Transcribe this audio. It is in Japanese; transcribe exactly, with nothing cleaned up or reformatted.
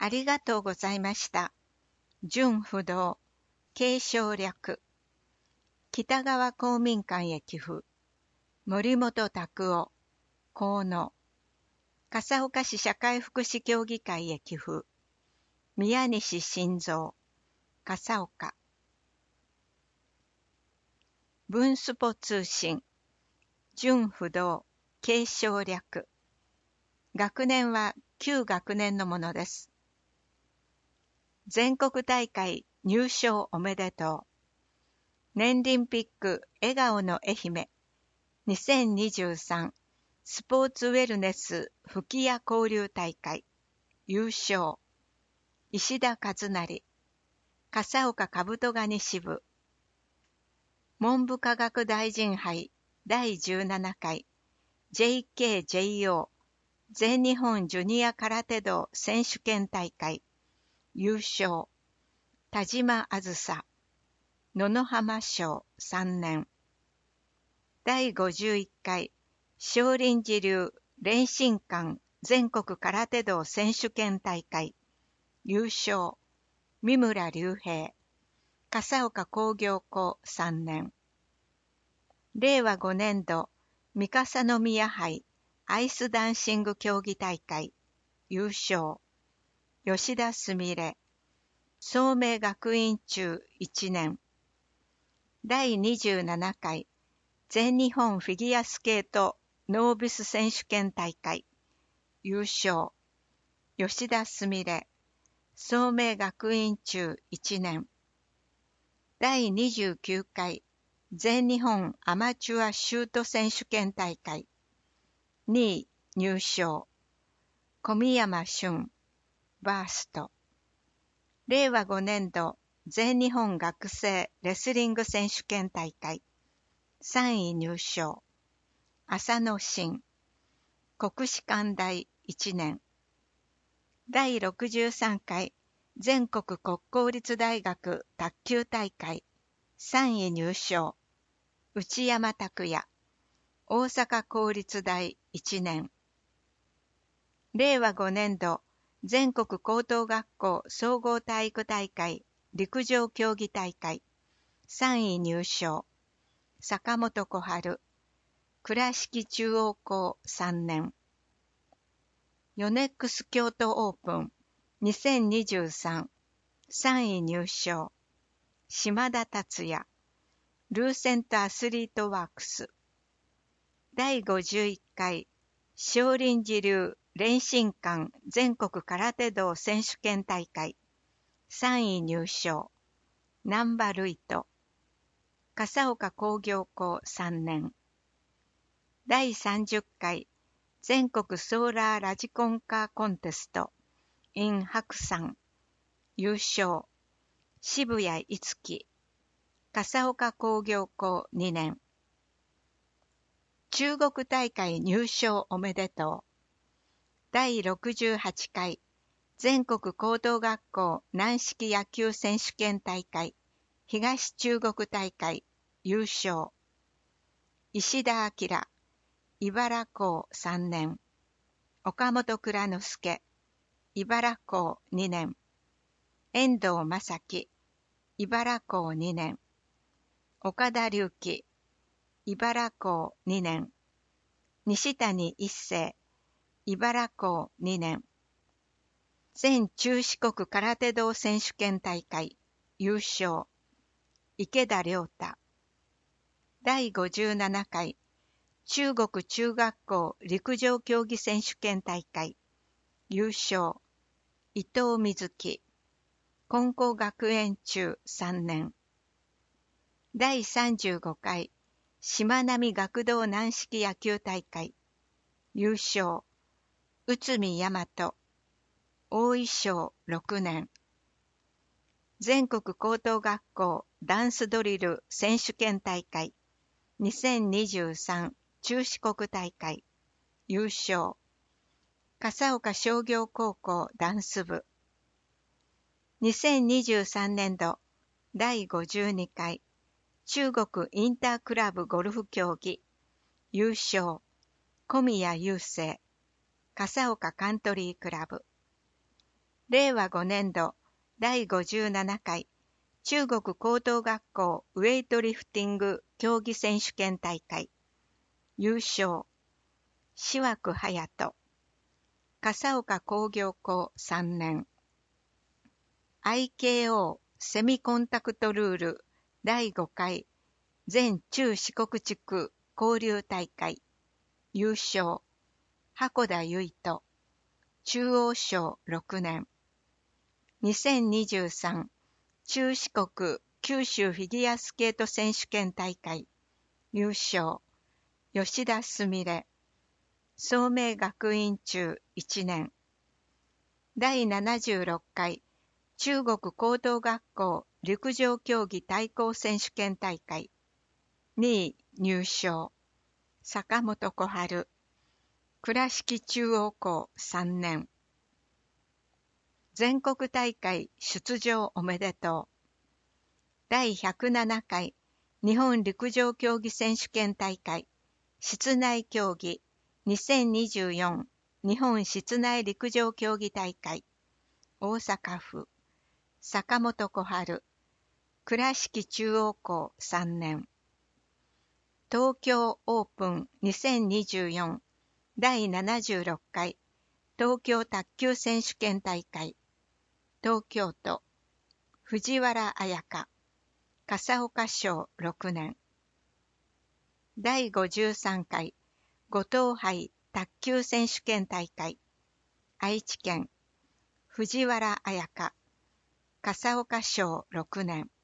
ありがとうございました。順不動、継承略。北川公民館へ寄付。森本拓夫、河野。笠岡市社会福祉協議会へ寄付。宮西晋三、笠岡。文スポ通信。順不動、継承略。学年は旧学年のものです。全国大会入賞おめでとう。年リンピック笑顔の愛媛にせんにじゅうさんスポーツウェルネス吹屋交流大会優勝。石田和成、笠岡兜ガニ支部。文部科学大臣杯だいじゅうななかい ジェイケージェイオー 全日本ジュニア空手道選手権大会優勝。田島あずさ、野々浜賞さんねん。だいごじゅういっかい少林寺流連心館全国空手道選手権大会優勝。三村隆平、笠岡工業高さんねん。れいわごねんど三笠宮杯アイスダンシング競技大会優勝。吉田すみれ、聡明学院中いちねん。だいにじゅうななかい全日本フィギュアスケートノービス選手権大会優勝。吉田すみれ、聡明学院中いちねん。だいにじゅうきゅうかい全日本アマチュアシュート選手権大会にい入賞。小宮山俊、バースト。れいわごねんど全日本学生レスリング選手権大会さんい入賞。浅野真、国士舘大いちねん。だいろくじゅうさんかい全国国公立大学卓球大会さんい入賞。内山拓也、大阪公立大いちねん。れいわごねんど全国高等学校総合体育大会陸上競技大会さんい入賞。坂本小春、倉敷中央高さんねん。ヨネックス京都オープンにせんにじゅうさんさんい入賞。島田達也、ルーセントアスリートワークス。だいごじゅういっかい少林寺流連心館全国空手道選手権大会さんい入賞。難波瑠衣と笠岡工業高さんねん。だいさんじゅっかい全国ソーラーラジコンカーコンテスト in 白山優勝。渋谷逸樹、笠岡工業高にねん。中国大会入賞おめでとう。だいろくじゅうはちかい全国高等学校軟式野球選手権大会東中国大会優勝。石田明、茨高さんねん。岡本蔵之介、茨高にねん。遠藤正樹、茨高にねん。岡田隆起、茨高にねん。西谷一成、茨高にねん。全中四国空手道選手権大会優勝。池田亮太。だいごじゅうななかい中国中学校陸上競技選手権大会優勝。伊藤瑞希、金光学園中さんねん。だいさんじゅうごかいしまなみ学童軟式野球大会優勝。内海大和、大井賞ろくねん。全国高等学校ダンスドリル選手権大会にせんにじゅうさん中四国大会優勝。笠岡商業高校ダンス部。にせんにじゅうさんねんどだいごじゅうにかい中国インタークラブゴルフ競技優勝。小宮雄生、笠岡カントリークラブ。 れいわごねんどだいごじゅうななかい中国高等学校ウェイトリフティング競技選手権大会優勝志枠隼人笠岡工業高さんねん アイケーオー セミコンタクトルールだいごかい全中四国地区交流大会優勝箱田結人中央省ろくねんにせんにじゅうさん中四国九州フィギュアスケート選手権大会優勝吉田すみれ聡明学院中いちねんだいななじゅうろっかい中国高等学校陸上競技対抗選手権大会にい入賞坂本小春倉敷中央高さんねん全国大会出場おめでとうだいひゃくななかい日本陸上競技選手権大会室内競技にせんにじゅうよん日本室内陸上競技大会大阪府坂本小春倉敷中央高さんねん東京オープンにせんにじゅうよんだいななじゅうろっかい東京卓球選手権大会東京都藤原彩香笠岡省ろくねんだいごじゅうさんかい五島杯卓球選手権大会愛知県藤原彩香笠岡省ろくねん